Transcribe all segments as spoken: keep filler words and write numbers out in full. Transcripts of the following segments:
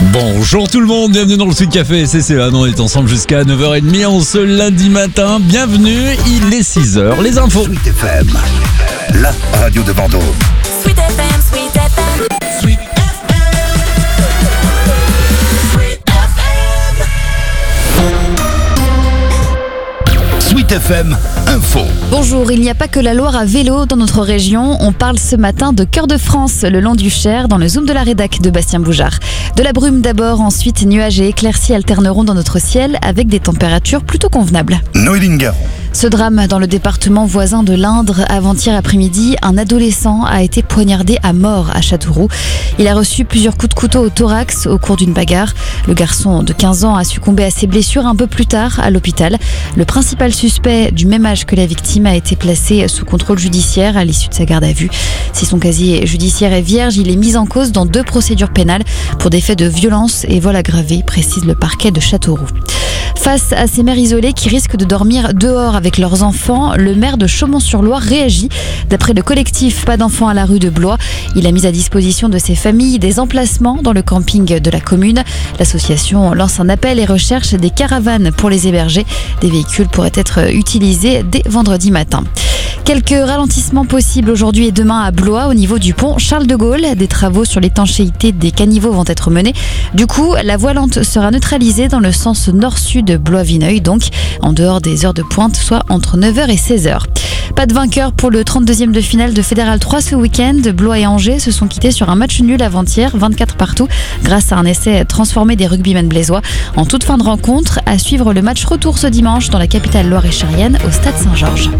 Bonjour tout le monde, bienvenue dans le Sweet Café C C A. On est ensemble jusqu'à neuf heures trente en ce lundi matin. Bienvenue, il est six heures, les infos. Sweet F M, la radio de Vendôme. Sweet F M, Sweet F M, Sweet F M, Sweet F M. Sweet F M Info. Bonjour, il n'y a pas que la Loire à vélo dans notre région. On parle ce matin de Cœur de France, le long du Cher, dans le Zoom de la rédac de Bastien Boujard. De la brume d'abord, ensuite nuages et éclaircies alterneront dans notre ciel avec des températures plutôt convenables. Noéline Garon. Ce drame dans le département voisin de l'Indre, avant-hier après-midi, un adolescent a été poignardé à mort à Châteauroux. Il a reçu plusieurs coups de couteau au thorax au cours d'une bagarre. Le garçon de quinze ans a succombé à ses blessures un peu plus tard à l'hôpital. Le principal suspect, du même âge que la victime, a été placé sous contrôle judiciaire à l'issue de sa garde à vue. Si son casier judiciaire est vierge, il est mis en cause dans deux procédures pénales pour des faits de violence et vol aggravé, précise le parquet de Châteauroux. Face à ces mères isolées qui risquent de dormir dehors avec leurs enfants, le maire de Chaumont-sur-Loire réagit. D'après le collectif Pas d'enfants à la rue de Blois, il a mis à disposition de ces familles des emplacements dans le camping de la commune. L'association lance un appel et recherche des caravanes pour les héberger. Des véhicules pourraient être utilisés dès vendredi matin. Quelques ralentissements possibles aujourd'hui et demain à Blois au niveau du pont Charles de Gaulle. Des travaux sur l'étanchéité des caniveaux vont être menés. Du coup, la voie lente sera neutralisée dans le sens nord-sud de Blois-Vineuil, donc en dehors des heures de pointe, soit entre neuf heures et seize heures. Pas de vainqueur pour le trente-deuxième de finale de Fédéral trois ce week-end. Blois et Angers se sont quittés sur un match nul avant-hier, vingt-quatre partout, grâce à un essai transformé des rugbymen blésois. En toute fin de rencontre, à suivre le match retour ce dimanche dans la capitale loire-et-chérienne au Stade Saint-Georges.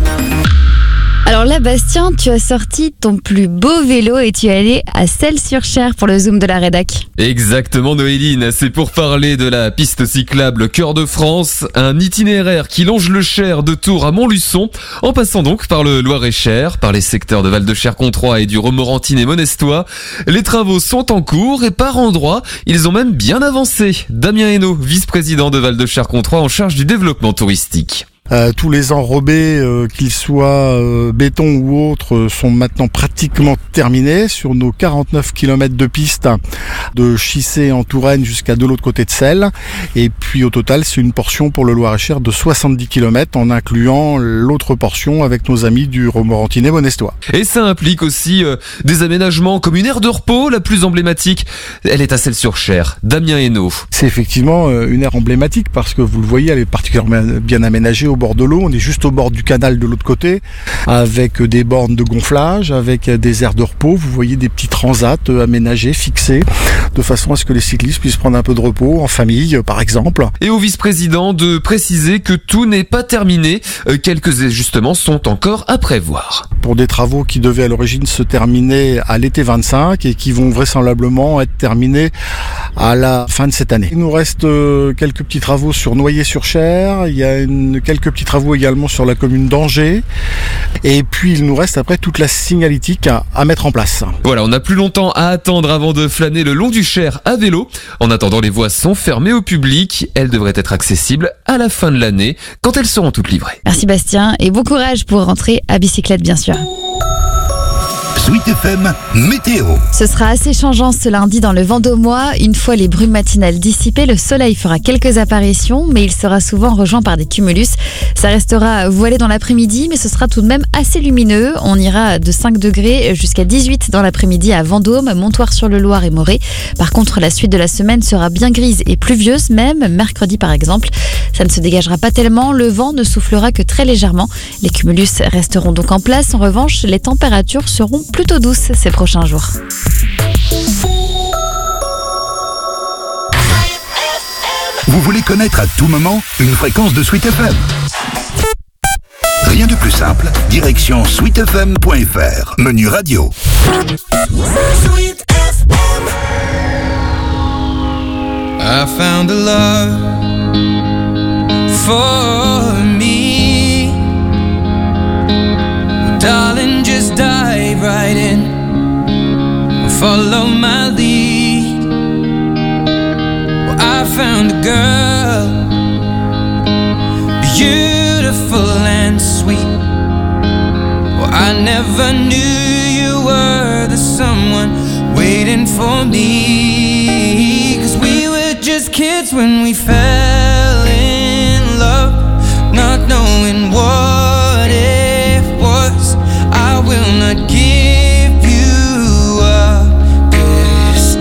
Alors là, Bastien, tu as sorti ton plus beau vélo et tu es allé à Celles-sur-Cher pour le Zoom de la rédac. Exactement, Noéline, c'est pour parler de la piste cyclable Cœur de France, un itinéraire qui longe le Cher de Tours à Montluçon, en passant donc par le Loir-et-Cher, par les secteurs de Val-de-Cher-Comtrois et du Romorantin et Monestois. Les travaux sont en cours et par endroits, ils ont même bien avancé. Damien Hainaut, vice-président de Val-de-Cher-Comtrois en charge du développement touristique. Euh, tous les enrobés, euh, qu'ils soient euh, béton ou autres, euh, sont maintenant pratiquement terminés sur nos quarante-neuf kilomètres de piste de Chissé en Touraine jusqu'à de l'autre côté de Celles. Et puis au total, c'est une portion pour le Loir-et-Cher de soixante-dix kilomètres en incluant l'autre portion avec nos amis du Romorantin et Monestois. Et ça implique aussi euh, des aménagements comme une aire de repos, la plus emblématique. Elle est à Celles-sur-Cher. Damien Hainaut. C'est effectivement euh, une aire emblématique parce que vous le voyez, elle est particulièrement bien aménagée au bord de l'eau. On est juste au bord du canal de l'autre côté, avec des bornes de gonflage, avec des aires de repos. Vous voyez des petits transats aménagés, fixés, de façon à ce que les cyclistes puissent prendre un peu de repos, en famille par exemple. Et au vice-président de préciser que tout n'est pas terminé. Quelques ajustements sont encore à prévoir. Pour des travaux qui devaient à l'origine se terminer à l'été vingt-cinq et qui vont vraisemblablement être terminés à la fin de cette année. Il nous reste quelques petits travaux sur Noyer-sur-Cher. Il y a une, quelques petits travaux également sur la commune d'Angers. Et puis il nous reste après toute la signalétique à, à mettre en place. Voilà, on n'a plus longtemps à attendre avant de flâner le long du Cher à vélo. En attendant, les voies sont fermées au public. Elles devraient être accessibles à la fin de l'année, quand elles seront toutes livrées. Merci Bastien et bon courage pour rentrer à bicyclette bien sûr. Sweet F M Météo. Ce sera assez changeant ce lundi dans le Vendômois. Une fois les brumes matinales dissipées, le soleil fera quelques apparitions, mais il sera souvent rejoint par des cumulus. Ça restera voilé dans l'après-midi, mais ce sera tout de même assez lumineux. On ira de cinq degrés jusqu'à dix-huit dans l'après-midi à Vendôme, Montoire-sur-le-Loir et Morée. Par contre, la suite de la semaine sera bien grise et pluvieuse, même mercredi par exemple. Ça ne se dégagera pas tellement, le vent ne soufflera que très légèrement. Les cumulus resteront donc en place. En revanche, les températures seront plutôt douces ces prochains jours. Vous voulez connaître à tout moment une fréquence de Sweet F M? Rien de plus simple, direction sweet f m point f r, menu radio. Sweet F M. I found a love for me. Darling, just dive right in. Follow my lead. Well, I found a girl, beautiful and sweet. Well, I never knew you were the someone waiting for me. 'Cause we kids when we fell in love, not knowing what it was. I will not give you up this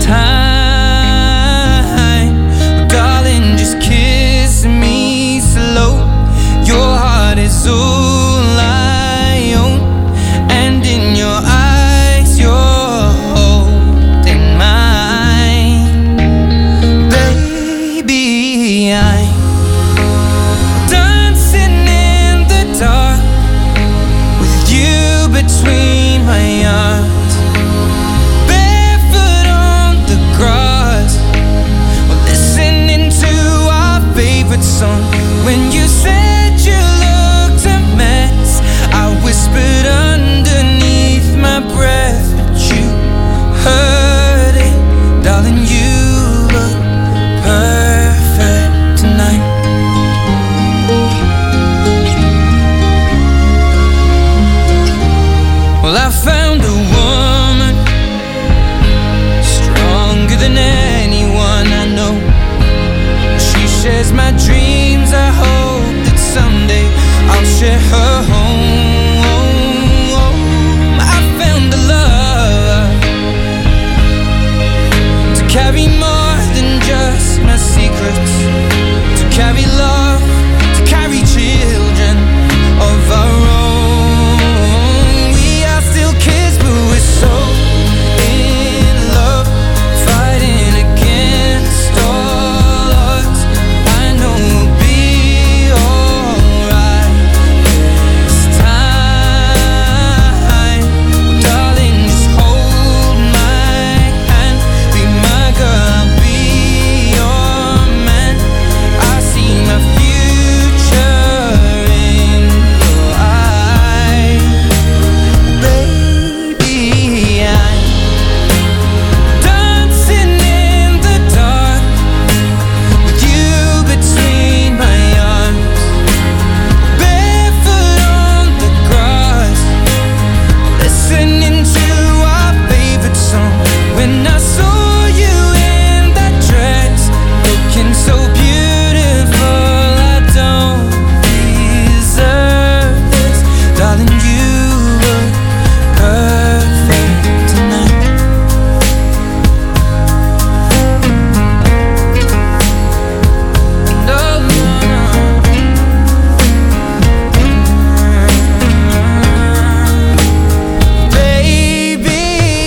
time, darling, just kiss me slow. Your heart is all I own, and in your eyes you're holding mine. Baby, I'm dancing in the dark with you between my arms, barefoot on the grass, listening to our favorite song. When you said you looked a mess, I whispered underneath my breath, but you heard it, darling. You look perfect tonight. Well, I found a woman stronger than anyone I know. She shares my dreams. I hope that someday I'll share her home. I found a love to carry more than just my secrets, to carry love, to carry children of our own. We are still kids, but we're so in love, fighting against all odds. I know we'll be alright this time. Darling, just hold my hand, be my girl, I'll be your man. I see my future in your eyes. Baby, I'm dancing in the dark with you between my arms, barefoot on the grass, listening to our favorite song. When I saw you in that dress, looking so beautiful, I don't deserve this, darling. You look perfect tonight. No, no, no. Baby,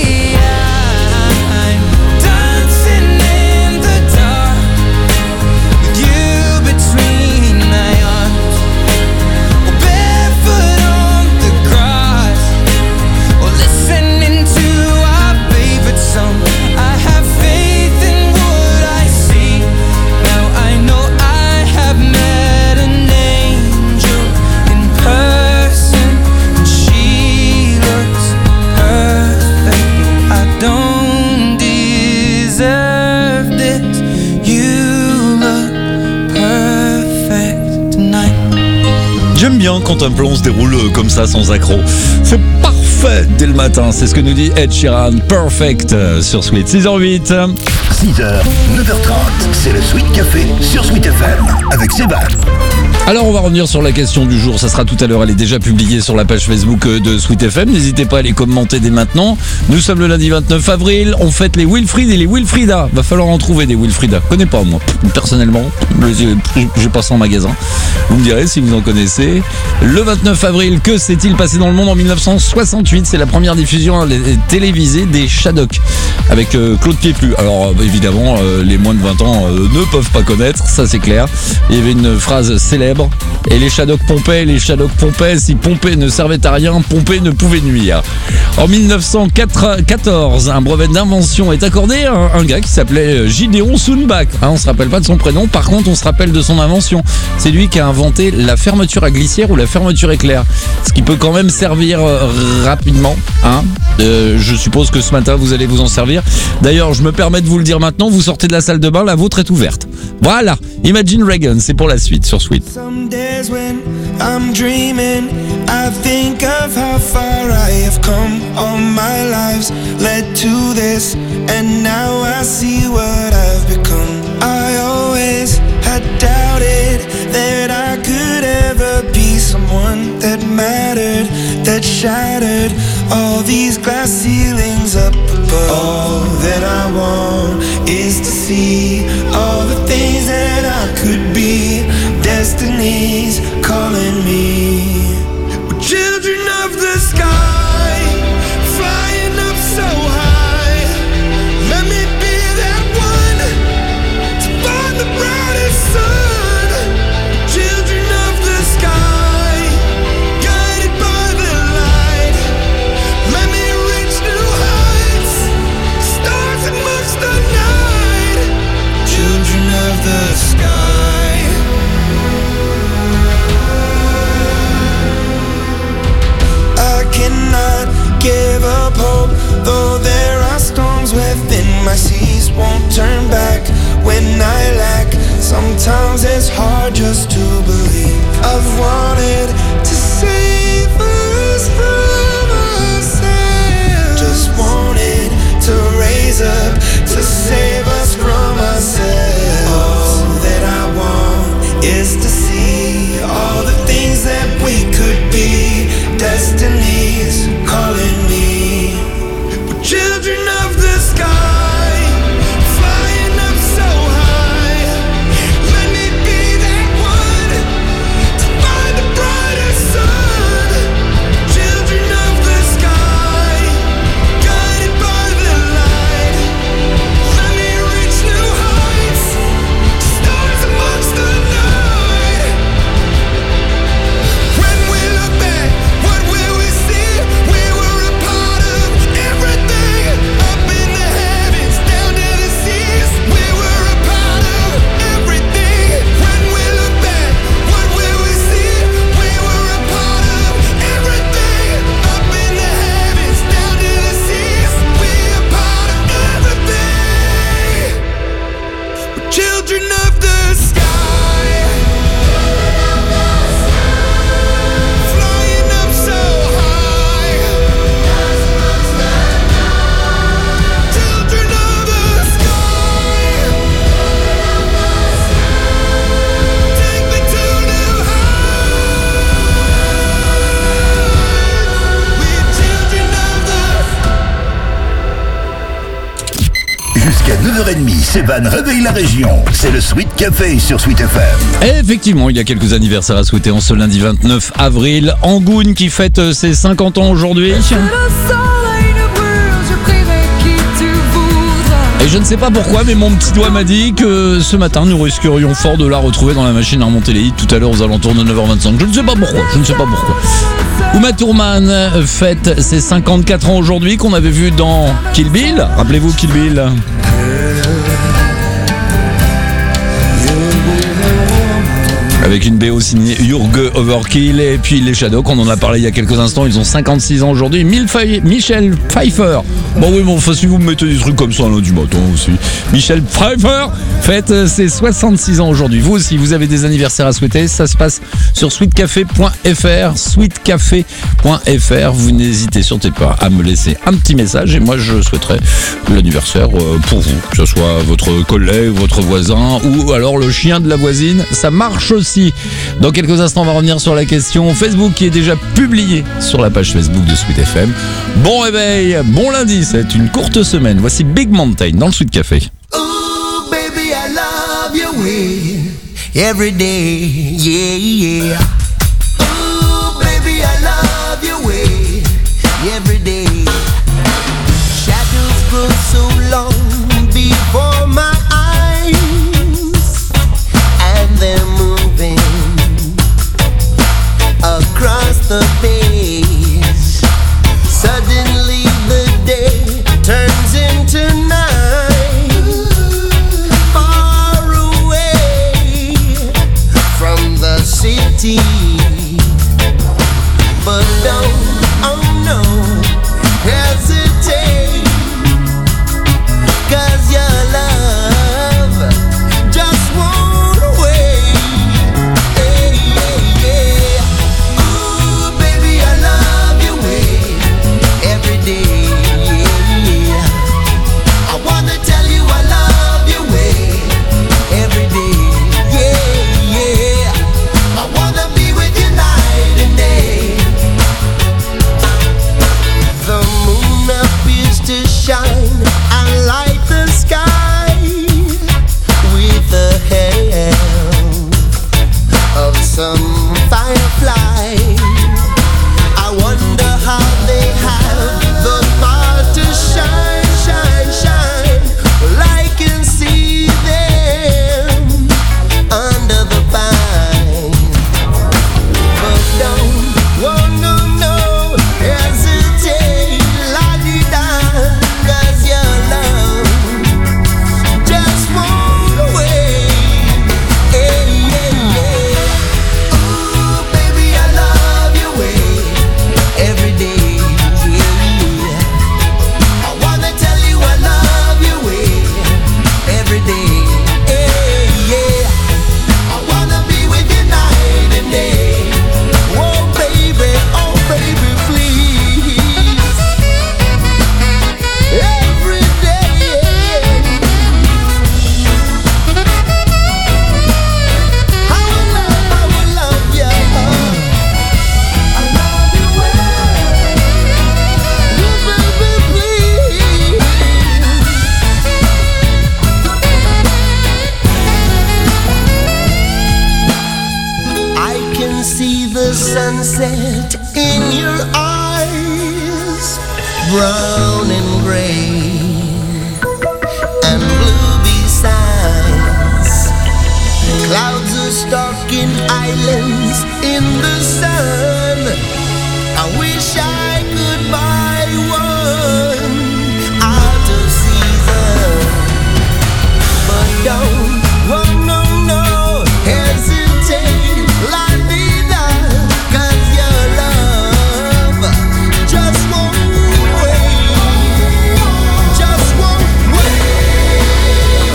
I'm dancing in the dark with you between my arms, or barefoot on the grass, or listening to our favorite song. I have faith in what I see. Now I know I have met an angel in person, and she looks perfect. I don't deserve this. You look perfect tonight. J'aime bien quand un plan se déroule euh, comme ça sans accroc. C'est parfait dès le matin, c'est ce que nous dit Ed Sheeran. Perfect euh, sur Sweet. six heures huit. six heures, neuf heures trente, c'est le Sweet Café sur Sweet F M avec Sébastien. Alors on va revenir sur la question du jour, ça sera tout à l'heure, elle est déjà publiée sur la page Facebook de Sweet F M, n'hésitez pas à les commenter dès maintenant. Nous sommes le lundi vingt-neuf avril, on fête les Wilfried et les Wilfrida, va falloir en trouver des Wilfrida, je connais pas moi, personnellement, j'ai pas ça en magasin, vous me direz si vous en connaissez. Le vingt-neuf avril, que s'est-il passé dans le monde en mille neuf cent soixante-huit? C'est la première diffusion télévisée des Shadocks avec euh, Claude Pieplu. Alors euh, évidemment, euh, les moins de vingt ans euh, ne peuvent pas connaître, ça c'est clair. Il y avait une phrase célèbre, et les Shadocks pompaient, les Shadocks pompaient, si pomper ne servait à rien, pomper ne pouvait nuire. En mille neuf cent quatorze, un brevet d'invention est accordé à un, un gars qui s'appelait Gideon Sounbach. Hein, on se rappelle pas de son prénom, par contre on se rappelle de son invention. C'est lui qui a inventé la fermeture à glissière ou la fermeture éclair, ce qui peut quand même servir euh, rapidement. Hein. Euh, je suppose que ce matin vous allez vous en servir. D'ailleurs, je me permets de vous le dire maintenant, vous sortez de la salle de bain, la vôtre est ouverte. Voilà, Imagine Dragons, c'est pour la suite sur Sweet. Some days when I'm dreaming, I think of how far I have come. All my lives led to this, and now I see what I've become. I always that shattered all these glass ceilings up above. All that I want is to see all the things that I could be. Destiny's calling me. We're children of the sky, flying up so high. Let me be that one to find the brightest sun. Children of the sky, guided by the light. Let me reach new heights, stars amongst the night. Children of the sky. I cannot give up hope, though there are storms within my seas. Won't turn back when I lack. Sometimes it's hard just to believe. I've wanted to save us from ourselves. Just wanted to raise up to save us from ourselves. All that I want is to see all the things that we could be. Destiny's calling me. We're children of the sky, flying up so high. Let me be that one to find the brightest sun. Children of the sky, guided by the light. Let me reach new heights, stars amongst the night. When we look back, what will we see? We were a part of everything. Up in the heavens, down to the seas. We were a part of everything. When we look back, what will we see? We were a part of everything. Up in the heavens, down to the seas. We a part of everything. We're children of the sky, flying up so high. Children of the sky, take me to new heights. We're children of the Jusqu'à neuf heures trente, Sevan réveille la région. C'est le Sweet Café sur Sweet F M. Et effectivement, il y a quelques anniversaires à souhaiter en ce lundi vingt-neuf avril. Angoune qui fête euh, ses cinquante ans aujourd'hui. Le soleil ne brûle, je prierai qui tu voudras. Et je ne sais pas pourquoi, mais mon petit doigt m'a dit que ce matin, nous risquerions fort de la retrouver dans la machine à remonter les hits tout à l'heure aux alentours de neuf heures vingt-cinq. Je ne sais pas pourquoi, je ne sais pas pourquoi. Uma Thurman fête ses cinquante-quatre ans aujourd'hui, qu'on avait vu dans Kill Bill. Rappelez-vous Kill Bill. Avec une B O signée Jürgen Overkill et puis les Shadows, on en a parlé il y a quelques instants, ils ont cinquante-six ans aujourd'hui. Michel Pfeiffer, bon oui, bon, enfin, si vous me mettez des trucs comme ça lundi matin aussi. Michel Pfeiffer fête ses soixante-six ans aujourd'hui. Vous aussi, vous avez des anniversaires à souhaiter, ça se passe sur sweetcafé point f r, sweetcafé point f r. Vous n'hésitez surtout pas à me laisser un petit message et moi je souhaiterais l'anniversaire pour vous, que ce soit votre collègue, votre voisin ou alors le chien de la voisine, ça marche aussi. Dans quelques instants, on va revenir sur la question Facebook qui est déjà publiée sur la page Facebook de Sweet F M. Bon réveil, bon lundi, c'est une courte semaine. Voici Big Mountain dans le Sweet Café. Ooh, baby, I love your way every day, yeah, yeah. Ooh, baby, I love your way every day. Shadows grow so long before my eyes, and they're moving across the page. Suddenly the day turns into night, far away from the city. But don't, oh no, sunset in your eyes, brown and gray and blue besides. Clouds are stalking islands in the sun. I wish I could buy one out of season, but don't, oh no, no, hesitate, la vida, 'cause your love just won't wait, just won't wait.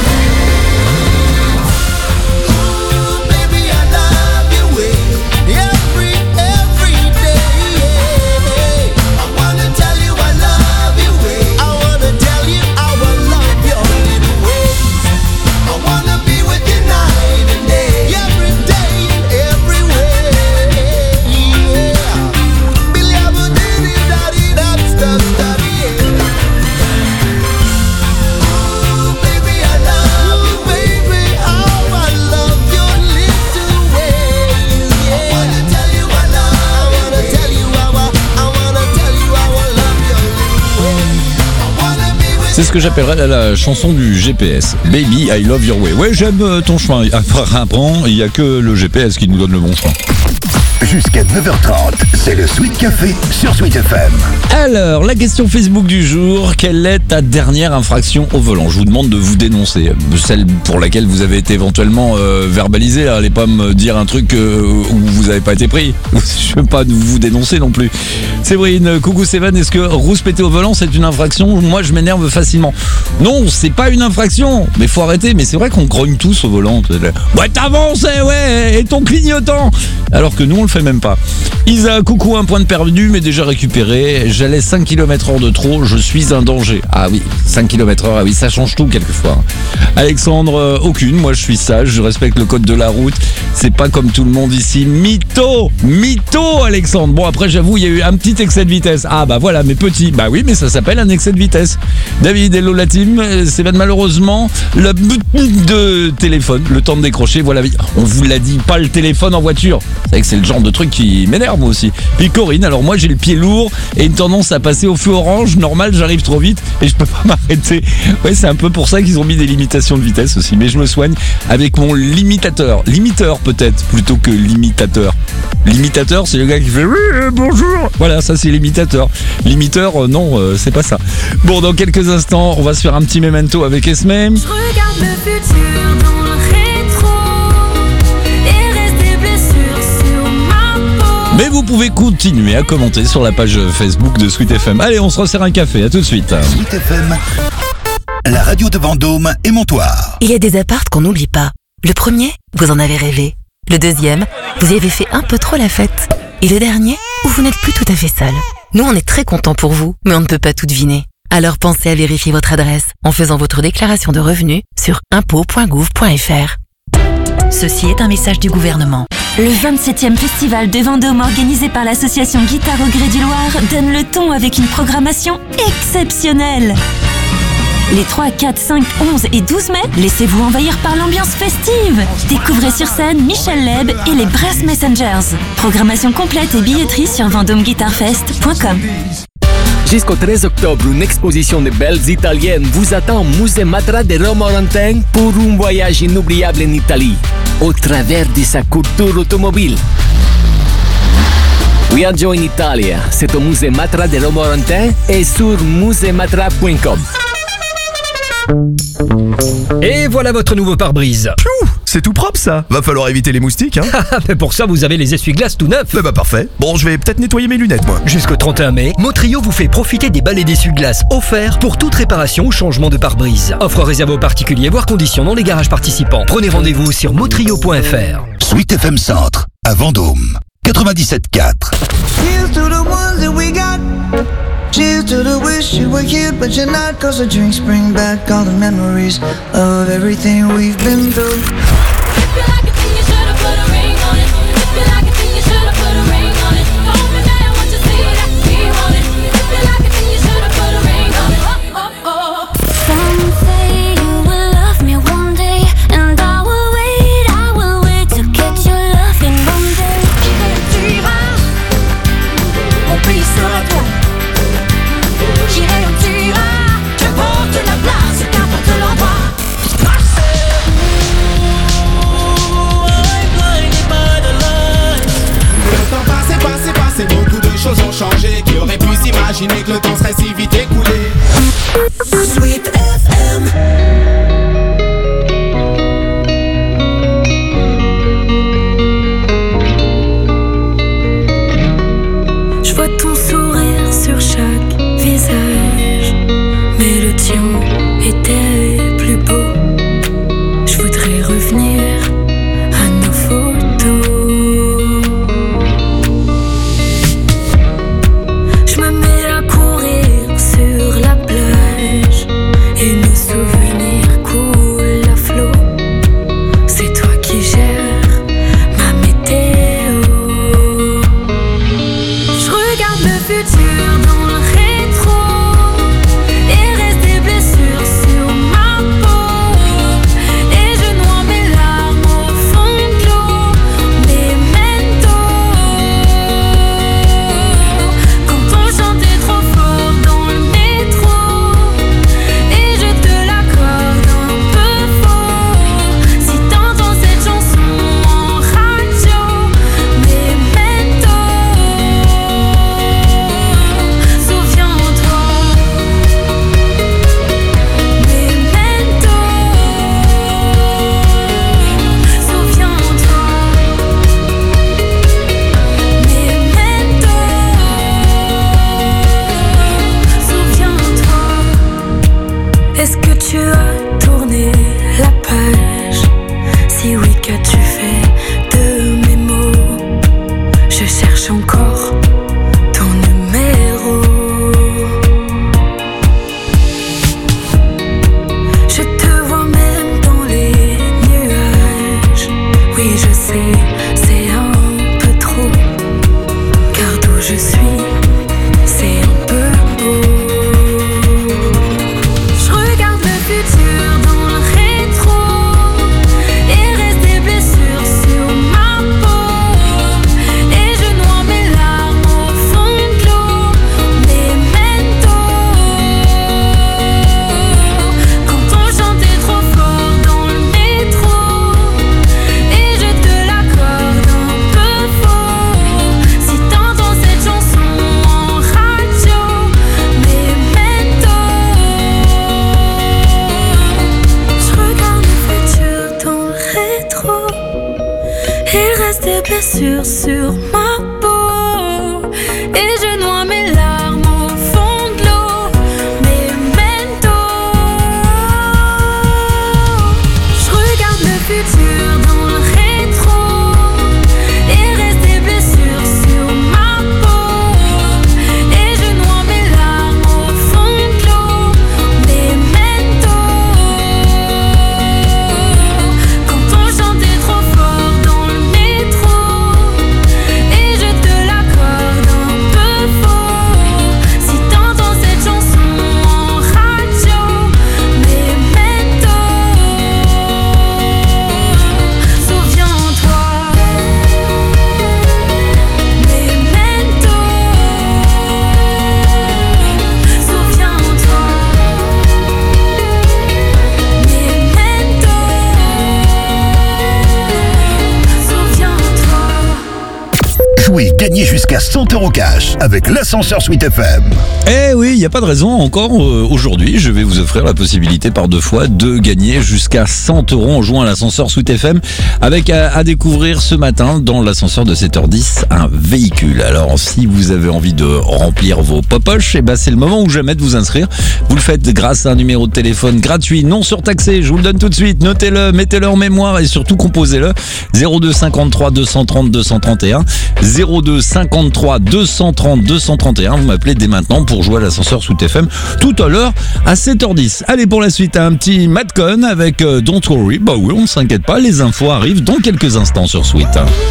Ooh, baby, I love your way, every, every day. I wanna tell you I love your way, I wanna tell you how I love your little ways. I wanna be with you night and day, every day and every way. Yeah. Billy, I would do it, daddy, that's the study. Ooh, baby, I love you, baby, how I love your little ways. Yeah. I wanna tell you I love, I wanna tell you how I, I wanna tell you how I love your little ways. I wanna be with C'est ce que j'appellerais la, la chanson du G P S. Baby, I love your way. Ouais, j'aime euh, ton chemin. Apparemment, il n'y a que le G P S qui nous donne le bon chemin. Jusqu'à neuf heures trente, c'est le Sweet Café sur Sweet F M. Alors, la question Facebook du jour, quelle est ta dernière infraction au volant? Je vous demande de vous dénoncer. Celle pour laquelle vous avez été éventuellement euh, verbalisé. Là. Allez pas me dire un truc euh, où vous n'avez pas été pris. Je veux pas vous dénoncer non plus. Séverine, coucou Sévan, est-ce que rouspéter au volant c'est une infraction? Moi je m'énerve facilement. Non, c'est pas une infraction. Mais faut arrêter. Mais c'est vrai qu'on grogne tous au volant. Ouais, t'avances, ouais, et ton clignotant. Alors que nous on le fait même pas. Isa, coucou, un point de perdu mais déjà récupéré. J'allais cinq kilomètres heure de trop, je suis un danger. Ah oui, cinq kilomètres heure, ah oui, ça change tout quelquefois. Alexandre, euh, aucune, moi je suis sage, je respecte le code de la route. C'est pas comme tout le monde ici. Mytho, mytho Alexandre. Bon après j'avoue, il y a eu un petit excès de vitesse. Ah bah voilà, mais petit. Bah oui, mais ça s'appelle un excès de vitesse. David, hello la team. C'est malheureusement le but de téléphone, le temps de décrocher, voilà. On vous l'a dit, pas le téléphone en voiture. C'est vrai que c'est le genre de truc qui m'énerve moi aussi. Puis Corinne, alors moi j'ai le pied lourd et une tendance à passer au feu orange. Normal, j'arrive trop vite et je peux pas m'arrêter. Ouais, c'est un peu pour ça qu'ils ont mis des limitations de vitesse aussi. Mais je me soigne avec mon limitateur. Limiteur peut-être, plutôt que limitateur. Limitateur, c'est le gars qui fait oui, euh, bonjour. Voilà, ça c'est limitateur. Limiteur, euh, non, euh, c'est pas ça. Bon, dans quelques instants, on va se faire un petit memento avec Esme. Je regarde le futur dans le rétro et reste des blessures sur ma peau. Mais vous pouvez continuer à commenter sur la page Facebook de Sweet F M. Allez, on se resserre un café, à tout de suite. Sweet F M, la radio de Vendôme et Montoire. Il y a des appartes qu'on n'oublie pas. Le premier, vous en avez rêvé. Le deuxième, vous y avez fait un peu trop la fête. Et le dernier, où vous n'êtes plus tout à fait seul. Nous, on est très contents pour vous, mais on ne peut pas tout deviner. Alors pensez à vérifier votre adresse en faisant votre déclaration de revenus sur impôts point gouv point f r. Ceci est un message du gouvernement. Le vingt-septième Festival de Vendôme organisé par l'association Guitare au Gré du Loir donne le ton avec une programmation exceptionnelle. Les trois, quatre, cinq, onze et douze mai, laissez-vous envahir par l'ambiance festive. Découvrez sur scène Michel Leb et les Brass Messengers. Programmation complète et billetterie sur vendôme guitar fest point com. Jusqu'au treize octobre, une exposition de belles italiennes vous attend au Musée Matra de Romorantin pour un voyage inoubliable en Italie, au travers de sa culture automobile. Viaggio in Italia, c'est au Musée Matra de Romorantin et sur musée matra point com. Et voilà votre nouveau pare-brise. Piou, c'est tout propre ça. Va falloir éviter les moustiques, hein. Mais pour ça, vous avez les essuie-glaces tout neufs. Eh bah parfait. Bon, je vais peut-être nettoyer mes lunettes, moi. Jusqu'au trente et un mai, Motrio vous fait profiter des balais d'essuie-glaces offerts pour toute réparation ou changement de pare-brise. Offre réservée aux particuliers, voire conditions dans les garages participants. Prenez rendez-vous sur motrio point f r. Sweet F M Centre, à Vendôme, quatre-vingt-dix-sept quatre. Here's to the ones that we got. Cheers to the wish you were here, but you're not. Cause the drinks bring back all the memories of everything we've been through. If you like a thing, you should've put a ring on it. If you like a thing, you should've put a ring on it. Don't be mad once you see that we want it. If you like a thing, you should've put a ring on it. Oh, oh, oh. Some say you will love me one day, and I will wait, I will wait to get your loving one day. Qui me dira Est-ce que tu as tourné la page? Si oui, qu'as-tu fait de mes mots? Je cherche encore ton numéro. Je te vois même dans les nuages. Oui, je sais, c'est un peu trop. Car d'où je suis, c'est un peu beau. Je regarde le futur dans le rétro et reste des blessures sur ma peau. Et je noie mes larmes au fond de l'eau. Memento. Quand on chantait trop fort dans le métro et je te l'accorde un peu faux. Si t'entends cette chanson en radio, Memento. Je regarde le futur dans le rétro et reste des blessures sur ma peau. Et je noie mes larmes au fond de l'eau. Memento. Je regarde le futur dans le rétro et reste des blessures sur ma peau. Et je noie mes larmes au fond de l'eau. Memento. Quand on chantait trop fort dans le métro et je te l'accorde un peu faux. Si t'entends cette chanson en radio, Memento. Souviens-toi. Memento. Souviens-toi. Memento. Souviens-toi. Jouez, gagnez jusqu'à cent euros cash avec l'ascenseur Sweet F M. Eh oui, il n'y a pas de raison encore. euh, aujourd'hui, je vais vous offrir la possibilité par deux fois de gagner jusqu'à cent euros en jouant à l'ascenseur Sweet F M avec à, à découvrir ce matin dans l'ascenseur de sept heures dix un véhicule. Alors si vous avez envie de remplir vos popoches, eh ben, c'est le moment ou jamais de vous inscrire. Vous le faites grâce à un numéro de téléphone gratuit, non surtaxé. Je vous le donne tout de suite. Notez-le, mettez-le en mémoire et surtout composez-le. zéro deux cinquante-trois deux cent trente deux cent trente et un. zéro deux cinquante-trois deux cent trente deux cent trente et un. Vous m'appelez dès maintenant pour jouer à l'ascenseur Sweet F M tout à l'heure à sept heures dix. Allez, pour la suite, un petit Madcon avec euh, Don't Worry. Bah oui, on ne s'inquiète pas, les infos arrivent dans quelques instants sur Sweet.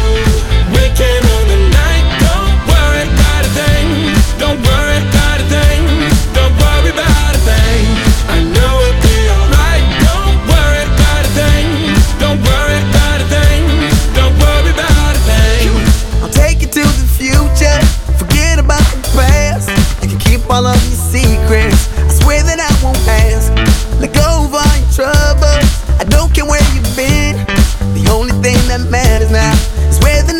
I'll take you to the future. Forget about the past. You can keep all of your secrets. I swear that I won't ask. Let go of all your troubles. I don't care where you've been. The only thing that matters now is where the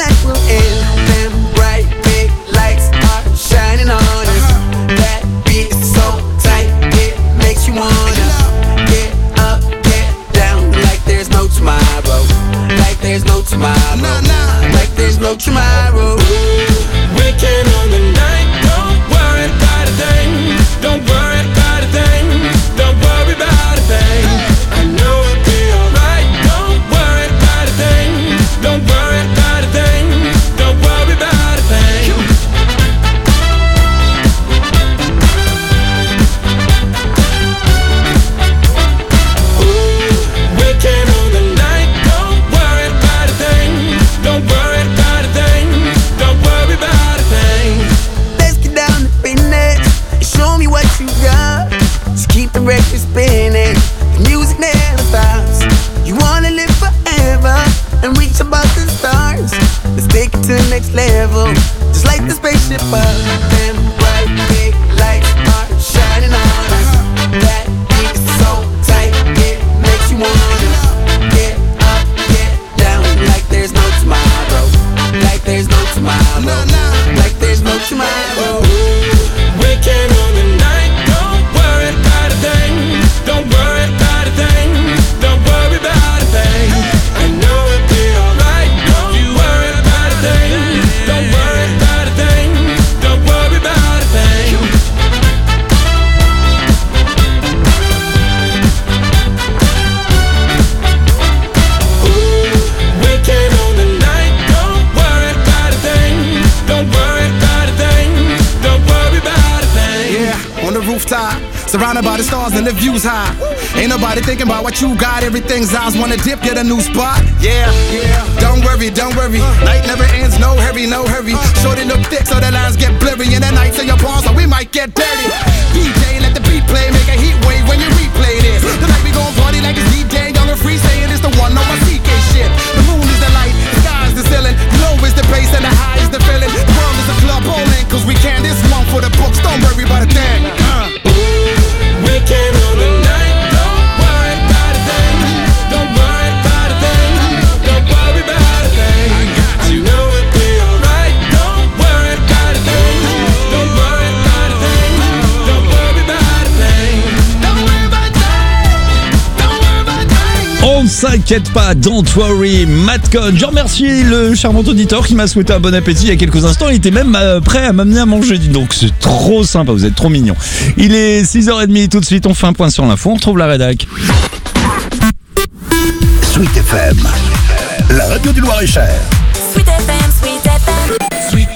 surrounded by the stars and the views high. Ain't nobody thinking about what you got, everything's ours. Wanna dip, get a new spot? Yeah, yeah. Don't worry, don't worry. Night never ends, no hurry, no hurry. Shorty look thick, so the lines get blurry. And the nights in your palms, so we might get dirty. D J, let the beat play, make a heat wave when you replay this. Tonight we gon' party like it's D J, young and free, saying it's the one on my C K shit. The moon is the light, the sky is the ceiling, the low is the bass and the high is the feeling. The world is a club bowling, cause we can. This one for the books, don't worry about a thing. Uh. We can on the night. Don't worry about a thing. Don't worry about a thing. Don't worry about a thing. You know it'll be alright. Don't worry about a thing. Don't worry about a thing. Don't worry about a thing. Don't worry about a thing. Don't worry about a thing. On ne s'inquiète pas, don't worry, Matt Cohn. Je remercie le charmant auditeur qui m'a souhaité un bon appétit il y a quelques instants. Il était même euh, prêt à m'amener à manger, dis donc. C'est trop sympa, vous êtes trop mignons. Il est six heures trente, tout de suite on fait un point sur l'info, on retrouve la rédac. Sweet F M, la radio du Loir-et-Cher. Sweet F M, Sweet F M. Sweet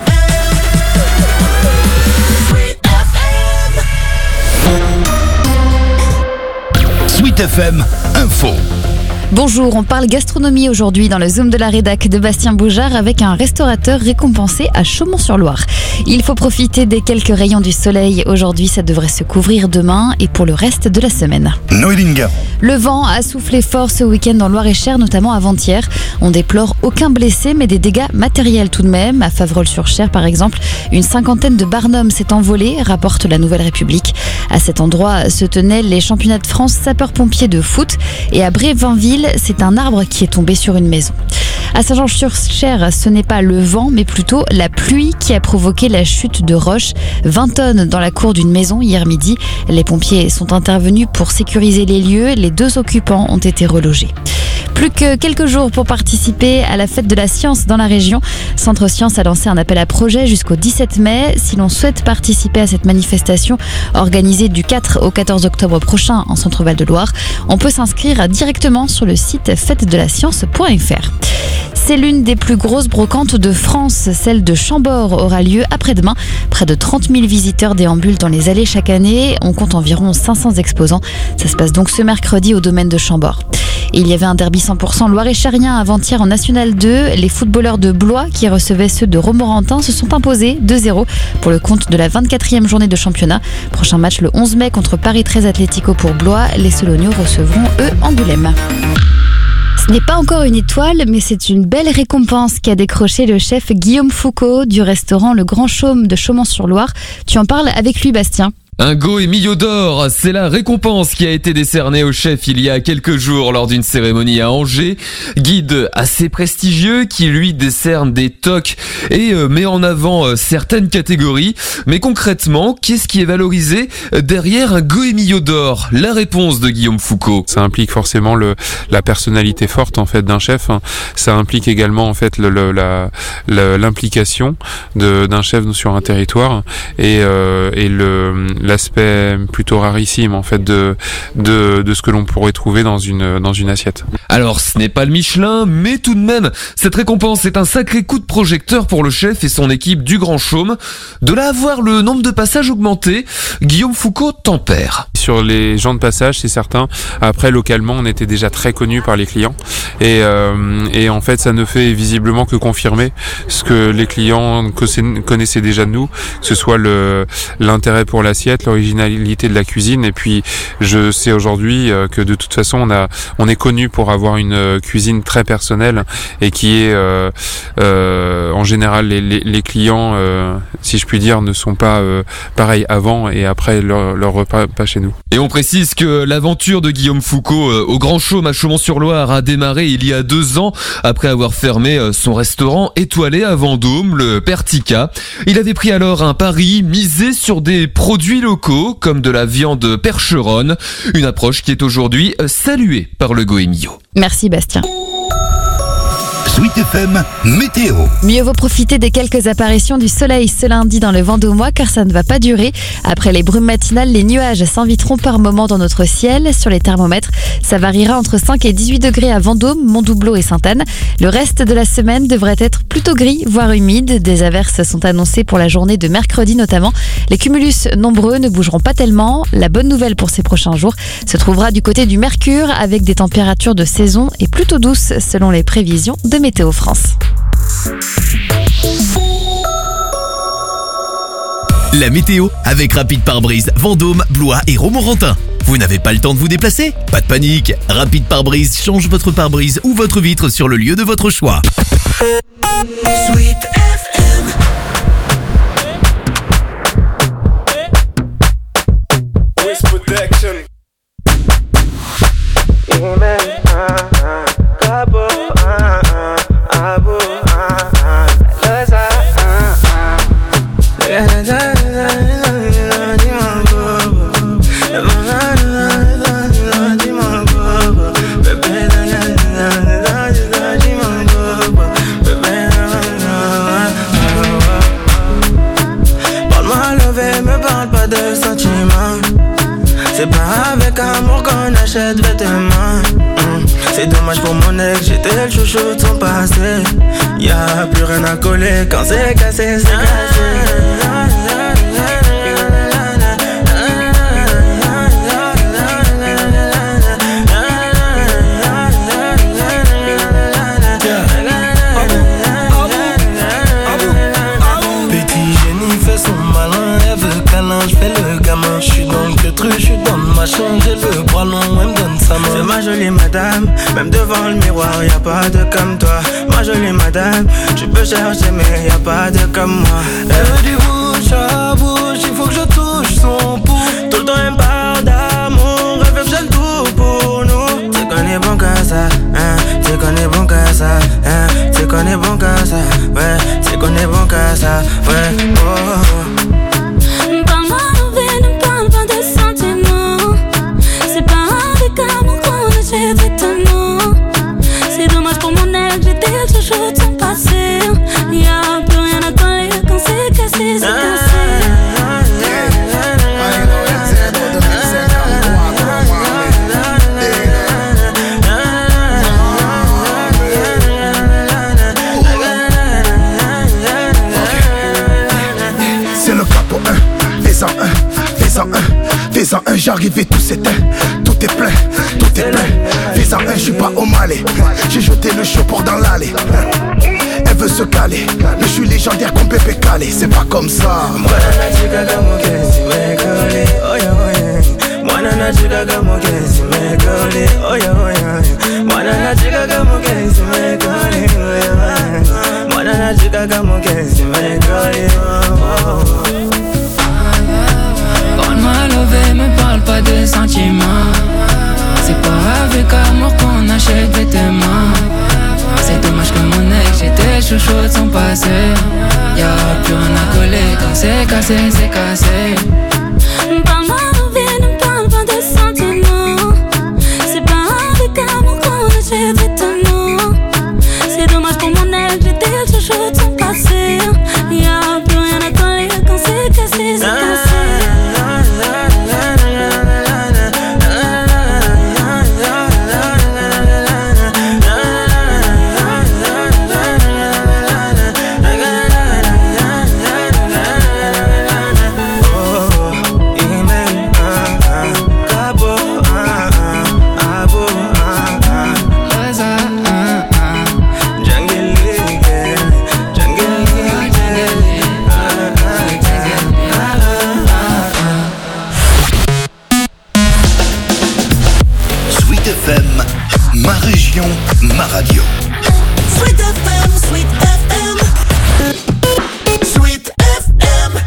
Sweet F M Info. Bonjour, on parle gastronomie aujourd'hui dans le Zoom de la rédac de Bastien Boujard avec un restaurateur récompensé à Chaumont-sur-Loire. Il faut profiter des quelques rayons du soleil. Aujourd'hui, ça devrait se couvrir demain et pour le reste de la semaine. Noëlinga. Le vent a soufflé fort ce week-end dans Loir-et-Cher, notamment avant-hier. On déplore aucun blessé, mais des dégâts matériels tout de même. À Faverolles-sur-Cher, par exemple, une cinquantaine de barnums s'est envolée, rapporte la Nouvelle République. À cet endroit se tenaient les championnats de France sapeurs-pompiers de foot. Et à Brévinville, c'est un arbre qui est tombé sur une maison. À Saint-Georges-sur-Cher, ce n'est pas le vent, mais plutôt la pluie qui a provoqué la chute de roches. vingt tonnes dans la cour d'une maison hier midi. Les pompiers sont intervenus pour sécuriser les lieux. Les deux occupants ont été relogés. Plus que quelques jours pour participer à la fête de la science dans la région. Centre Science a lancé un appel à projet jusqu'au dix-sept mai. Si l'on souhaite participer à cette manifestation organisée du quatre au quatorze octobre prochain en Centre-Val de Loire, on peut s'inscrire directement sur le site fête de la science point f r. C'est l'une des plus grosses brocantes de France. Celle de Chambord aura lieu après-demain. Près de trente mille visiteurs déambulent dans les allées chaque année. On compte environ cinq cents exposants. Ça se passe donc ce mercredi au domaine de Chambord. Et il y avait un derby cent pour cent loir-et-cherien avant-hier en National deux. Les footballeurs de Blois, qui recevaient ceux de Romorantin, se sont imposés deux zéro pour le compte de la vingt-quatrième journée de championnat. Prochain match le onze mai contre Paris treize Atlético pour Blois. Les Solognos recevront, eux, Angoulême. Ce n'est pas encore une étoile, mais c'est une belle récompense qu'a décroché le chef Guillaume Foucault du restaurant Le Grand Chaume de Chaumont-sur-Loire. Tu en parles avec lui, Bastien. Un Goemio d'or, c'est la récompense qui a été décernée au chef il y a quelques jours lors d'une cérémonie à Angers. Guide assez prestigieux qui lui décerne des toques et euh, met en avant euh, certaines catégories. Mais concrètement, qu'est-ce qui est valorisé derrière un Goemio d'or? La réponse de Guillaume Foucault. Ça implique forcément le, la personnalité forte en fait d'un chef. Ça implique également en fait le, le, la, la, l'implication de, d'un chef sur un territoire et, euh, et le l'aspect plutôt rarissime en fait de, de, de ce que l'on pourrait trouver dans une, dans une assiette. Alors ce n'est pas le Michelin, mais tout de même, cette récompense est un sacré coup de projecteur pour le chef et son équipe du Grand Chaume. De là à voir le nombre de passages augmenter, Guillaume Foucault tempère. Sur les gens de passage, c'est certain. Après, localement, on était déjà très connus par les clients. Et, euh, et en fait, ça ne fait visiblement que confirmer ce que les clients connaissaient déjà de nous, que ce soit le, l'intérêt pour l'assiette, l'originalité de la cuisine. Et puis, je sais aujourd'hui que de toute façon, on, a, on est connu pour avoir une cuisine très personnelle et qui est, euh, euh, en général, les, les, les clients, euh, si je puis dire, ne sont pas euh, pareils avant et après leur, leur repas pas chez nous. Et on précise que l'aventure de Guillaume Foucault euh, au Grand Chaume à Chaumont-sur-Loire a démarré il y a deux ans après avoir fermé euh, son restaurant étoilé à Vendôme, le Pertica. Il avait pris alors un pari misé sur des produits locaux comme de la viande percheronne, une approche qui est aujourd'hui euh, saluée par le Goemio. Merci Bastien. Sweet F M Météo. Mieux vaut profiter des quelques apparitions du soleil ce lundi dans le Vendômois car ça ne va pas durer. Après les brumes matinales, les nuages s'inviteront par moments dans notre ciel. Sur les thermomètres, ça variera entre cinq et dix-huit degrés à Vendôme, Montdoubleau et Sainte-Anne. Le reste de la semaine devrait être plutôt gris, voire humide. Des averses sont annoncées pour la journée de mercredi notamment. Les cumulus nombreux ne bougeront pas tellement. La bonne nouvelle pour ces prochains jours se trouvera du côté du Mercure avec des températures de saison et plutôt douces selon les prévisions de Météo France. La météo avec Rapide Pare-Brise, Vendôme, Blois et Romorantin. Vous n'avez pas le temps de vous déplacer? Pas de panique, Rapide Pare-Brise change votre pare-brise ou votre vitre sur le lieu de votre choix. Sweet F M. Wiz Protection. Yeah, man. Uh, uh, Cabo, uh, uh, Abo, uh, uh, Loza, uh, uh. Yeah, da, da, da, da, Parle-moi levé, me parle pas de sentiments. C'est pas avec amour qu'on achète vêtements. mm. C'est dommage pour mon ex, j'étais le chouchou de son passé. Y'a plus rien à coller, quand c'est cassé, c'est cassé. Petit génie fait son malin, elle veut câlin, j'fais le gamin. J'suis dans le queutru, j'suis dans le machin, j'ai le bras long, elle me donne sa main. C'est ma jolie madame, même devant le miroir, y'a pas de comme toi. Ma jolie madame, tu peux chercher mais y'a pas de comme moi. Elle veut du bouche à bouche, il faut que je touche son pouls. Tout le temps elle me parle d'amour, elle veut que j'aille tout pour nous. C'est qu'on est bon qu'à ça, hein, c'est qu'on est bon qu'à ça, hein, c'est qu'on est bon qu'à ça, ouais, c'est qu'on est bon qu'à ça, ouais, oh. Parle-moi envie, ne parle pas de sentiments. C'est pas avec amour qu'on achète vêtements. C'est dommage pour mon ex, j'étais le chouchou de son passé. Y'a plus rien à coller, quand c'est cassé, c'est cassé. C'est le capo un, fais-en un, fais-en un, fais-en un, j'arrive et tout s'éteint. Tout est plein, tout est plein. Fais-en un, j'suis pas au Malais. J'ai jeté le chaud pour dans l'allée. Elle veut se caler, je suis légendaire comme Pépé Calé. C'est pas comme ça. Parle-moi levé, me parle pas de sentiments. C'est pas avec amour qu'on achète vêtements. C'est dommage que mon ex, j'étais chouchou de son passé. Y'a plus rien à coller, quand c'est cassé, c'est cassé. Parle-moi envie, ne parle pas de sentiments. C'est pas avec amour qu'on achète vêtements. C'est dommage pour mon ex, j'étais le chouchou de son passé. Y'a plus rien à coller, quand c'est cassé, c'est cassé. F M, ma région, ma radio. Sweet F M, Sweet F M. Sweet F M.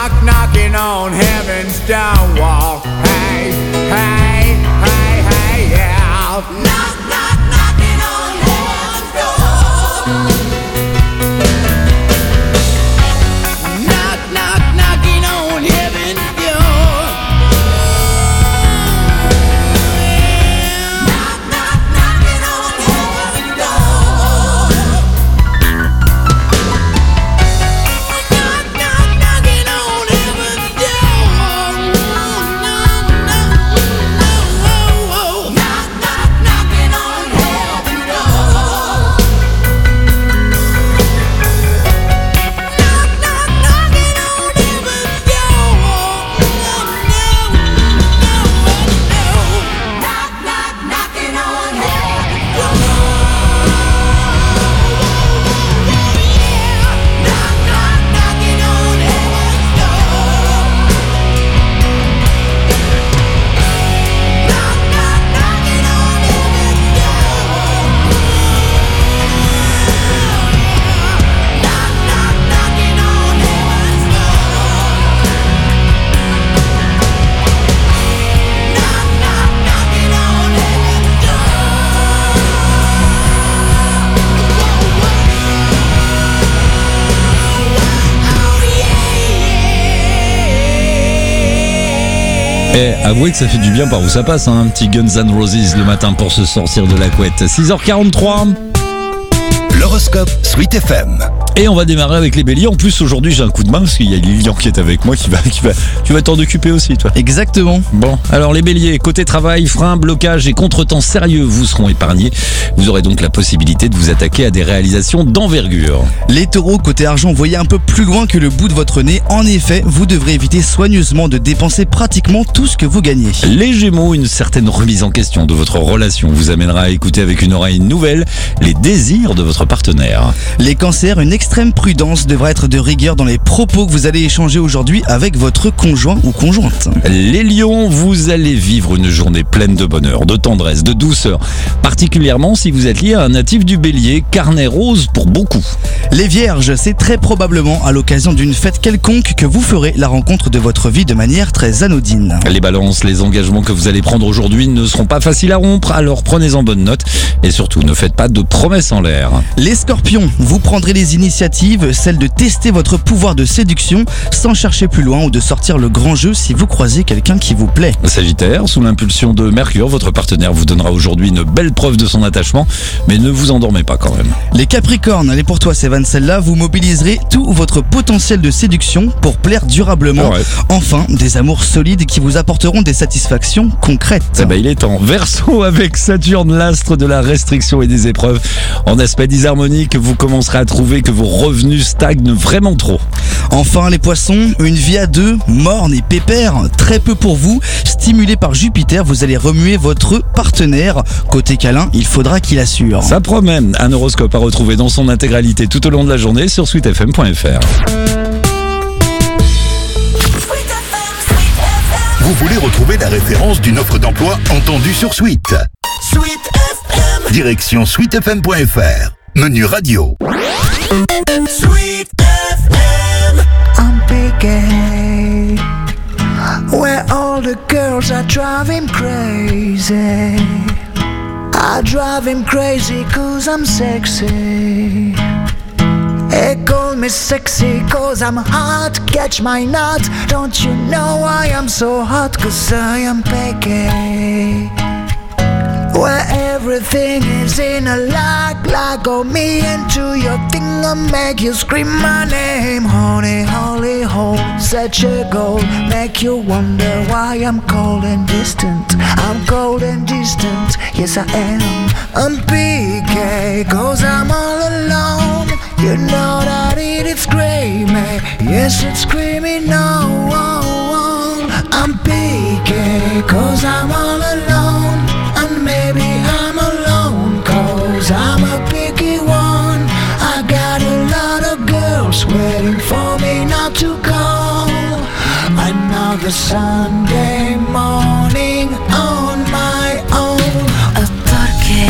knock, knocking on heaven's door wall. Hey, hey, hey, hey, yeah. Knock, knock, knocking on heaven's door. Knock, knock, knocking on heaven's door. Knock, knock, knocking on heaven's door. Knock, knock, knocking on heaven's door. Knock, knock, knocking on heaven's door. Knock, knock, knocking on heaven's door. Knock, knock, knocking on heaven's Eh, avouez que ça fait du bien par où ça passe, hein, un petit Guns N' Roses le matin pour se sortir de la couette. six heures quarante-trois. L'horoscope Sweet F M. Et on va démarrer avec les béliers. En plus, aujourd'hui, j'ai un coup de main parce qu'il y a Lilian qui est avec moi qui va, qui va, tu vas t'en occuper aussi, toi. Exactement. Bon, alors les béliers, côté travail, freins, blocages et contretemps sérieux vous seront épargnés. Vous aurez donc la possibilité de vous attaquer à des réalisations d'envergure. Les taureaux, côté argent, voyez un peu plus loin que le bout de votre nez. En effet, vous devrez éviter soigneusement de dépenser pratiquement tout ce que vous gagnez. Les gémeaux, une certaine remise en question de votre relation vous amènera à écouter avec une oreille nouvelle les désirs de votre partenaire. Les cancers, une extrême prudence devra être de rigueur dans les propos que vous allez échanger aujourd'hui avec votre conjoint ou conjointe. Les lions, vous allez vivre une journée pleine de bonheur, de tendresse, de douceur, particulièrement si vous êtes lié à un natif du bélier, carnet rose pour beaucoup. Les vierges, c'est très probablement à l'occasion d'une fête quelconque que vous ferez la rencontre de votre vie de manière très anodine. Les balances, les engagements que vous allez prendre aujourd'hui ne seront pas faciles à rompre, alors prenez-en bonne note et surtout ne faites pas de promesses en l'air. Les scorpions, vous prendrez les initiatives, celle de tester votre pouvoir de séduction sans chercher plus loin ou de sortir le grand jeu si vous croisez quelqu'un qui vous plaît. Sagittaire, sous l'impulsion de Mercure, votre partenaire vous donnera aujourd'hui une belle preuve de son attachement, mais ne vous endormez pas quand même. Les capricornes, allez pour toi Sévan, celle-là, vous mobiliserez tout votre potentiel de séduction pour plaire durablement. Ouais. Enfin, des amours solides qui vous apporteront des satisfactions concrètes. Eh ben, il est temps. Verseau, avec Saturne, l'astre de la restriction et des épreuves, en aspect disharmonique, vous commencerez à trouver que vos revenus stagnent vraiment trop. Enfin, les poissons, une vie à deux, morne et pépère, très peu pour vous. Stimulé par Jupiter, vous allez remuer votre partenaire. Côté câlin, il faudra qu'il assure. Ça promet. Un horoscope à retrouver dans son intégralité tout au long de la journée sur sweet f m point f r. Vous voulez retrouver la référence d'une offre d'emploi entendue sur Sweet. Sweet F M. Direction sweet f m point f r. Menu radio. Sweet F M. I'm picky, where all the girls are driving crazy. I drive him crazy cause I'm sexy. They call me sexy cause I'm hot. Catch my nut. Don't you know why I'm so hot? Cause I am picky, where everything is in a lock. Lock on me into your thing and make you scream my name. Honey, holy hole, such a goal. Make you wonder why I'm cold and distant. I'm cold and distant, yes I am. I'm P K, cause I'm all alone. You know that it is screaming, yes it's screaming no. I'm P K, cause I'm all alone. And maybe I'm alone, cause I'm a picky one. I got a lot of girls waiting for me not to go. Another Sunday morning on my own. ¿Por qué?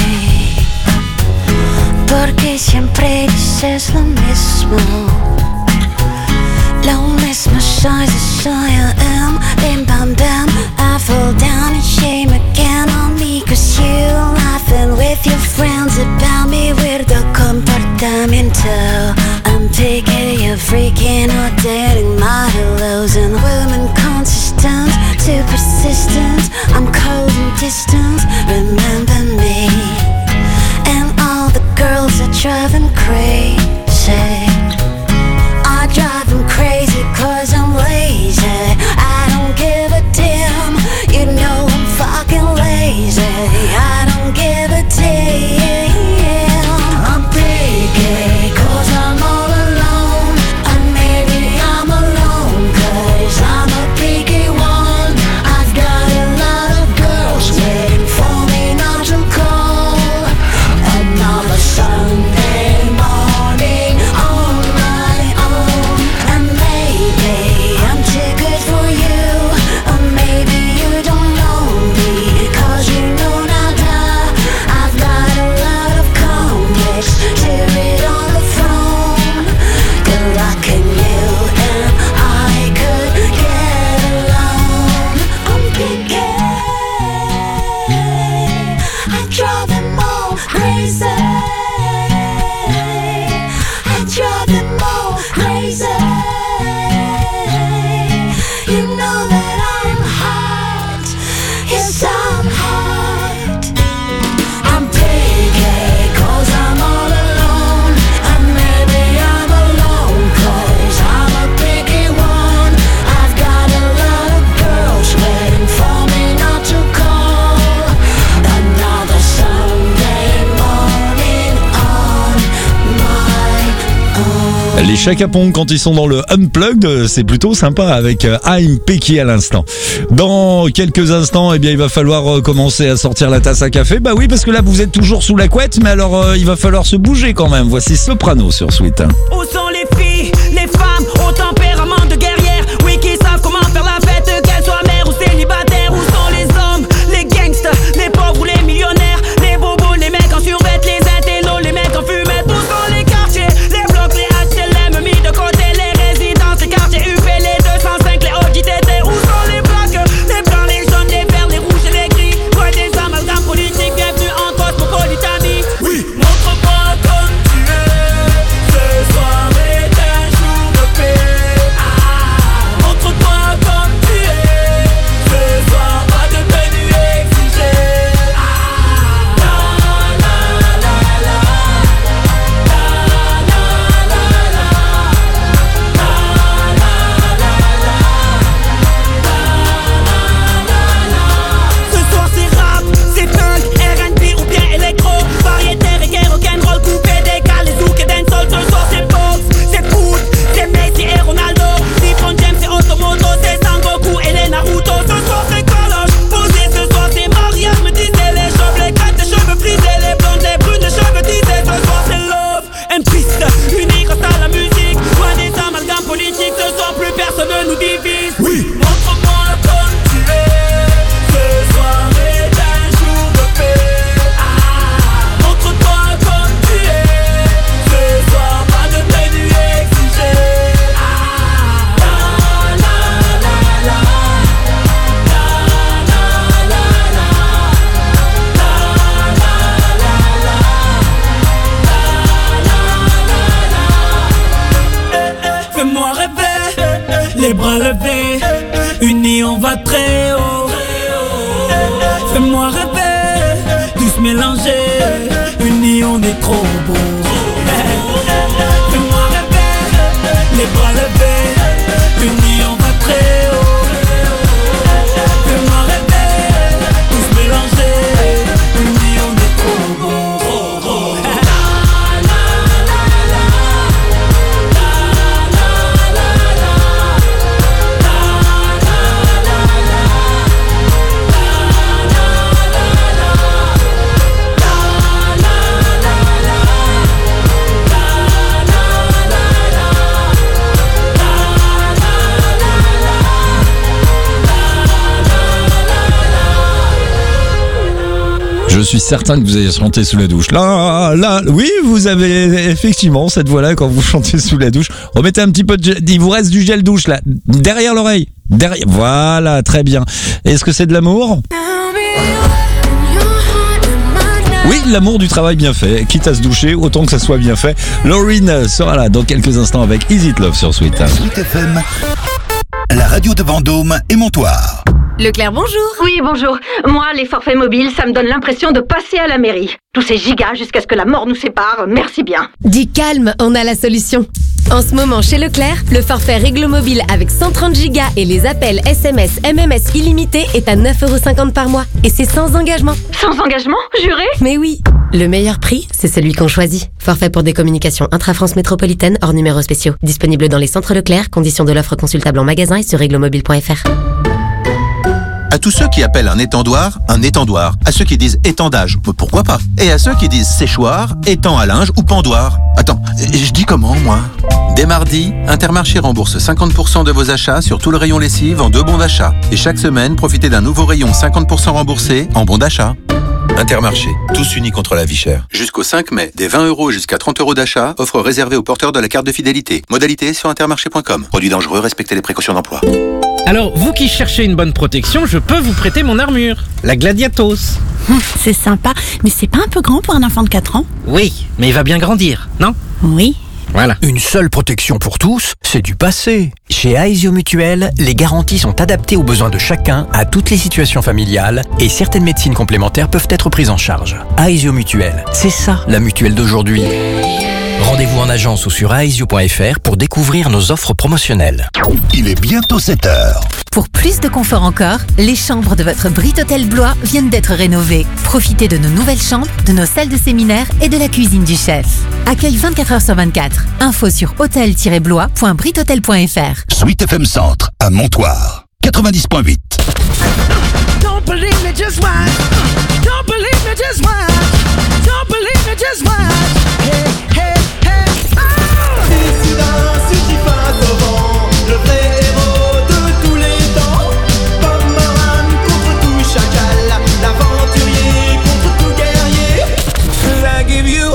Porque siempre dices lo mismo. Loneliness, my size is shy I am. Bim bam bam, I fall down in shame again on me. Cause you laughing with your friends about me with the comportamiento. I'm taking you freaking out, dating my hellos and women consistent, too persistent. I'm cold and distant, remember me. And all the girls are driving crazy. I drive them crazy cause I'm lazy. I don't give a damn, you know I'm fucking lazy. I don't give a damn. I'm picky cause I'm all alone. And maybe I'm alone cause I'm a picky one. I've got a lot of girls waiting for me not to call. Another Sunday morning on my own. And maybe I'm too good for you, or maybe you don't know me, cause you know nada. I've got a lot of complex to read on the phone. Good luck in you and I could get along. I'm picky, I drive them all crazy. I drive them all crazy. You know that I'm hot. Yes, I'm hot. I'm picky cause I'm all alone. And maybe I'm alone cause I'm a picky one. I've got a lot of girls waiting for me not to call. Another Sunday morning on my own. Les Chaka Ponk, quand ils sont dans le Unplugged, c'est plutôt sympa avec euh, I'm Picky à l'instant. Dans quelques instants, eh bien, il va falloir euh, commencer à sortir la tasse à café. Bah oui, parce que là, vous êtes toujours sous la couette, mais alors euh, il va falloir se bouger quand même. Voici Soprano sur Sweet. Où sont les filles, les femmes au tempérament de guerrière? Oui, qui savent comment faire la fête, qu'elles soient mères ou célibataires. Où sont les hommes, les gangsters, les pauvres ou les millionnaires? Les bobos, les mecs en survêt, les intellos, les mecs en fumette. Où sont les quartiers, les blocs, les H L M mis de côté, les résidences, les quartiers U P, les deux cent cinq, les O J T T? Où sont les plaques, les blancs, les jaunes, les verts, les rouges et les gris? Loin des amalgames politiques, bienvenue en cosmopolitanie. Oui, montre-moi comme tu es, ce soir est un jour de paix. Ah, montre-toi comme tu es, ce soir pas de tenue exigée. Ah, la la la la, la la la la, la la la. Ce soir c'est rap, c'est punk, R and B ou bien électro, variété, reggae, rock'n'roll, coupé, décalé, zouk et dancehall. Ce soir c'est Fox, c'est Foot, c'est Messi et Ronaldo, LeBron James et Automoto, c'est Sangoku et les Naruto. Ce soir c'est Coloche, posé, ce soir c'est mariage, me disaient les chauves, les gâtes, les cheveux frisés, les blondes, les brunes, les cheveux tissés. Ce soir c'est love and peace, unis grâce à la musique, loin des amalgames politiques. Ce soir plus personne ne nous divise. Oui, montre-moi comme tu es, ce soir est un jour de paix. Ah, montre-toi comme tu es, ce soir pas de tenue exigée. Ah, la la la la, la la la la, la la la la. Fais-moi rêver, les bras levés, unis on va très haut. Fais-moi rêver, tous mélangés, unis on est trop beau. Fais-moi rêver, les bras levés, unis on va très haut. Fais-moi rêver, tous mélangés, unis on est trop beau. Je suis certain que vous allez chanter sous la douche. Là, là, oui, vous avez effectivement cette voix-là quand vous chantez sous la douche. Remettez un petit peu de gel. Il vous reste du gel douche là, derrière l'oreille. Derrière. Voilà, très bien. Est-ce que c'est de l'amour ? Oui, l'amour du travail bien fait. Quitte à se doucher, autant que ça soit bien fait. Lauryn sera là dans quelques instants avec Is It Love sur Sweet. Sweet F M, la radio de Vendôme et Montoire. Leclerc, bonjour. Oui, bonjour. Moi, les forfaits mobiles, ça me donne l'impression de passer à la mairie. Tous ces gigas jusqu'à ce que la mort nous sépare, merci bien. Du calme, on a la solution. En ce moment, chez Leclerc, le forfait Réglo Mobile avec cent trente gigas et les appels S M S, M M S illimités est à neuf euros cinquante par mois. Et c'est sans engagement. Sans engagement, juré ? Mais oui. Le meilleur prix, c'est celui qu'on choisit. Forfait pour des communications intra-France métropolitaine hors numéros spéciaux. Disponible dans les centres Leclerc, conditions de l'offre consultable en magasin et sur réglomobile point F R. À tous ceux qui appellent un étendoir, un étendoir. À ceux qui disent étendage, pourquoi pas. Et à ceux qui disent séchoir, étend à linge ou pendoir. Attends, je dis comment, moi ? Dès mardi, Intermarché rembourse cinquante pour cent de vos achats sur tout le rayon lessive en deux bons d'achat. Et chaque semaine, profitez d'un nouveau rayon cinquante pour cent remboursé en bons d'achat. Intermarché, tous unis contre la vie chère. Jusqu'au cinq mai, des vingt euros jusqu'à trente euros d'achat, offre réservée aux porteurs de la carte de fidélité. Modalité sur intermarché point com. Produit dangereux, respectez les précautions d'emploi. Alors, vous qui cherchez une bonne protection, je peux vous prêter mon armure, la Gladiatos. Hum, c'est sympa, mais c'est pas un peu grand pour un enfant de quatre ans ? Oui, mais il va bien grandir, non ? Oui. Voilà. Une seule protection pour tous, c'est du passé. Chez Aesio Mutuel, les garanties sont adaptées aux besoins de chacun, à toutes les situations familiales, et certaines médecines complémentaires peuvent être prises en charge. Aesio Mutuel, c'est ça la mutuelle d'aujourd'hui. Rendez-vous en agence ou sur aesio point F R pour découvrir nos offres promotionnelles. Il est bientôt sept heures. Pour plus de confort encore, les chambres de votre Brit Hôtel Blois viennent d'être rénovées. Profitez de nos nouvelles chambres, de nos salles de séminaire et de la cuisine du chef. Accueil vingt-quatre heures sur vingt-quatre. Info sur hôtel tiret blois point brit hotel point F R. Sweet F M Centre, à Montoire, quatre-vingt-dix point huit. Don't believe me, just watch. Don't believe me, just watch. Don't believe me, just watch. Hey, hey, hey. Oh! C'est soudain, suffit pas devant le vrai héros de tous les temps. Bob Moran contre tout chacal, l'aventurier contre tout guerrier. I give you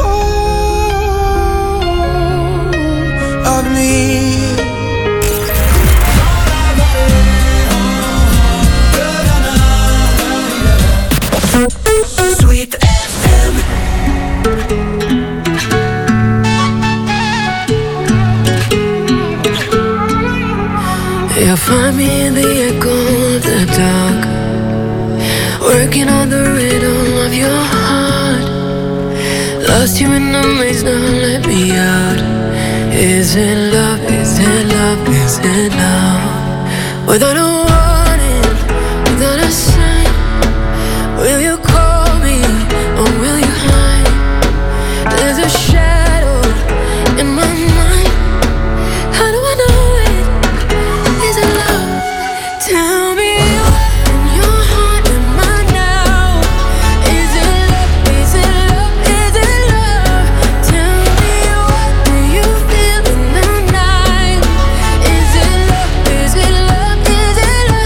all of me. Sweet F M. You'll find me in the echo of the dark, working on the rhythm of your heart. Lost you in the maze, now let me out. Is it love, is it love, is it love? Without a warning, without a sign, will you call me or will you hide? There's a shadow in my mind. How do I know it? Is it love? Tell me what in your heart am I now? Is it love? Is it love? Is it love? Tell me what do you feel in the night? Is it love? Is it love? Is it love?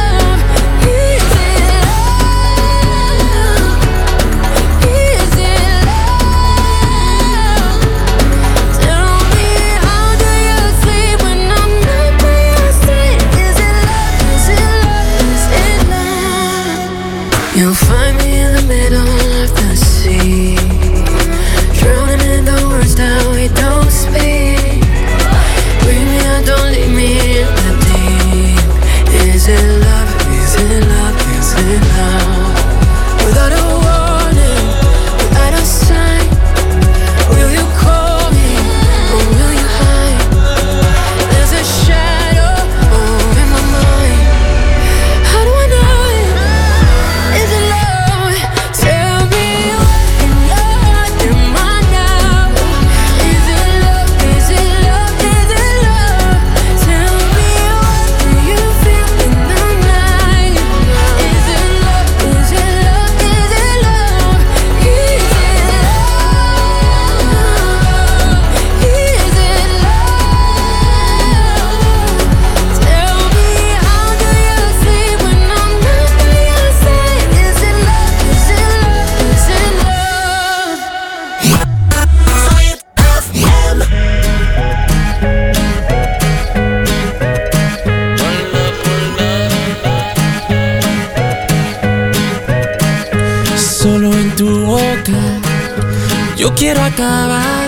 Yo quiero acabar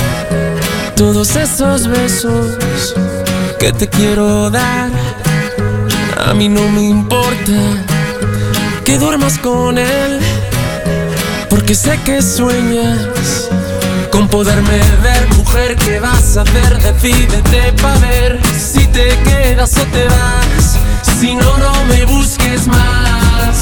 todos esos besos que te quiero dar. A mí no me importa que duermas con él, porque sé que sueñas con poderme ver. Mujer, ¿qué vas a hacer? Decídete pa' ver si te quedas o te vas. Si no, no me busques más.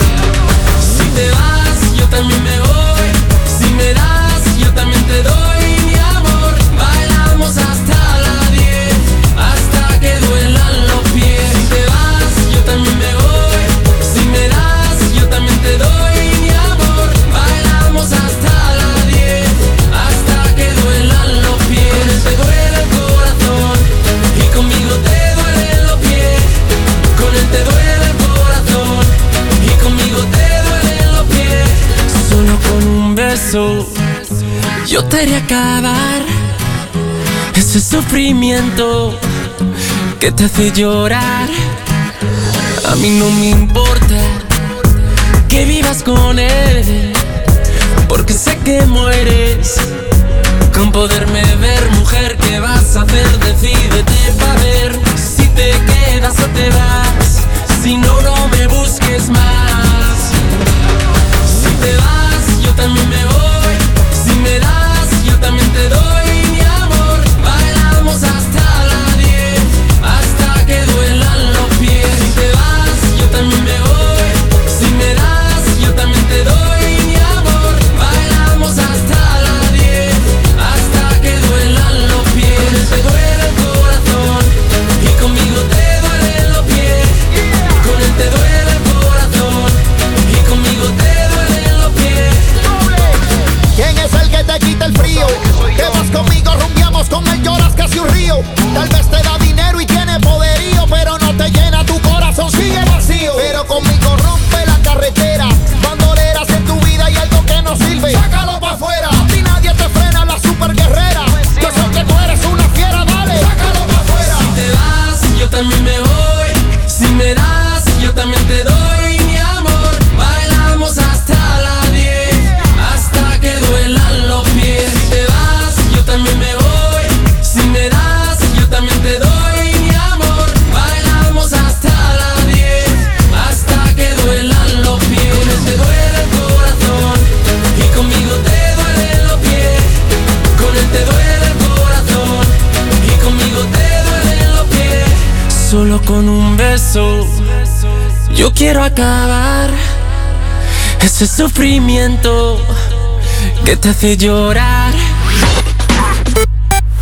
Si te vas, yo también me voy. Si me das, yo también te doy. Mi amor, bailamos hasta las diez, hasta que duelan los pies. Si te vas, yo también me voy. Si me das, yo también te doy. Mi amor, bailamos hasta las diez, hasta que duelan los pies. Con él te duele el corazón y conmigo te duelen los pies. Con él te duele el corazón y conmigo te duelen los pies. Solo con un beso yo te haré acabar ese sufrimiento que te hace llorar. A mí no me importa que vivas con él, porque sé que mueres con poderme ver. Mujer, ¿qué vas a hacer? Decídete pa' ver si te quedas o te vas. Si no, no me busques más. Si te vas, yo también me voy. Si me das, yo también te doy. Mi amor, bailamos hasta las diez, hasta que duelan los pies. Si te vas, yo también me voy. Si me das, yo también te doy. Mi amor, bailamos hasta las diez, hasta que duelan los pies. Con él te duele el corazón y conmigo te duelen los pies. Con él te duele el corazón y conmigo te duelen los pies. ¿Quién es el que te quita el frío? Te vas conmigo, rumbiamos, con él lloras casi un río. Tal vez te da dinero y tiene poderío, pero no te llena, tu corazón sigue vacío. Pero conmigo rompe la carretera, bandoleras en tu vida y algo que no sirve, sácalo pa' afuera. Si nadie te frena, la super guerrera. Yo sé que tú eres una fiera, dale, sácalo pa' afuera. Si te vas, yo también me voy. Si me das, yo también te doy. Mi amor, bailamos hasta las diez, hasta que duelan los pies. Si te vas, yo también me voy. Si me das, yo también te doy. Mi amor, bailamos hasta las diez, hasta que duelan los pies. Con él te duele el corazón y conmigo te duelen los pies. Con él te duele el corazón y conmigo te duelen los pies. Solo con un beso yo quiero acabar ese sufrimiento que te hace llorar.